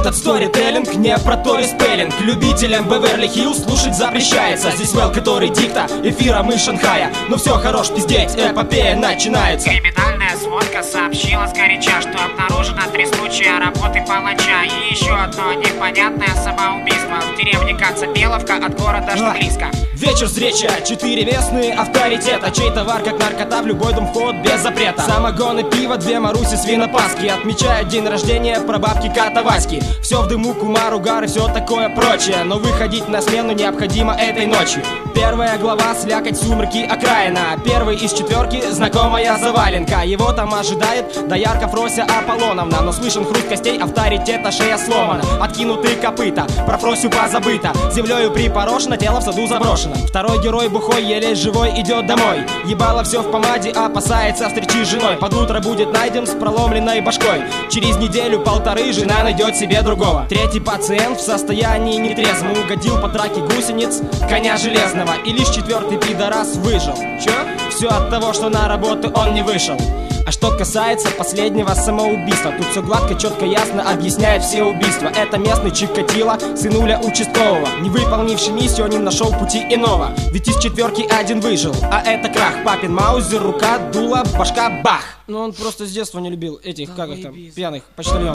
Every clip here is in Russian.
Этот сторителлинг не про торис-пеллинг. Любителям Беверли-Хиллз слушать запрещается. Здесь Вэл, который дикта эфиром из Шанхая. Ну все, хорош пиздеть, эпопея начинается. Криминальная сводка сообщила сгоряча, что обнаружено 3 случая работы палача. И еще одно непонятное самоубийство в деревне Коцапеловка от города Штыглиска. Вечер встреча, 4 местные авторитета. Чей товар как наркота, в любой дом вход без запрета. Самогон и пиво, 2 Маруси свинопаски. Отмечают день рождения прабабки Кота Васьки. Все в дыму, кумар, угар и все такое прочее. Но выходить на смену необходимо этой ночью. Первая глава, слякоть, сумерки, окраина. Первый из 4 знакомая заваленка. Его там ожидает доярка Фрося Аполлоновна. Но слышен хруст костей, авторитета, шея сломана. Откинутые копыта, про Фросю позабыто. Землею припорошено, тело в саду заброшено. Второй герой бухой, еле живой, идет домой. Ебало все в помаде, опасается встречи с женой. Под утро будет найден с проломленной башкой. Через неделю-полторы жена найдет себе другого. Третий пациент в состоянии нетрезвом угодил по драке гусениц коня железного. И лишь 4-й пидорас выжил. Чё? Все от того, что на работу он не вышел. А что касается последнего самоубийства, тут все гладко, четко, ясно объясняет все убийства. Это местный Чикатило, сынуля участкового, не выполнивший миссию, не нашел пути иного. Ведь из 4 1 выжил, а это крах. Папин маузер, рука, дуло, башка, бах. Ну он просто с детства не любил этих, как их там, пьяных почтальонов.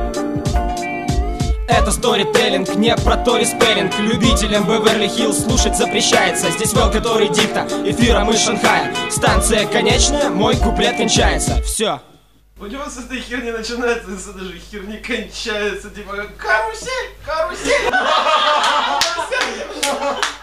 Это сторителлинг, не про торис-пеллинг. Любителям Беверли-Хиллз слушать запрещается. Здесь Вэл, который дикта эфиром из Шанхая. Станция конечная, мой куплет кончается. Все. У него с этой херни начинается, с этой же херни кончается. Типа карусель, карусель.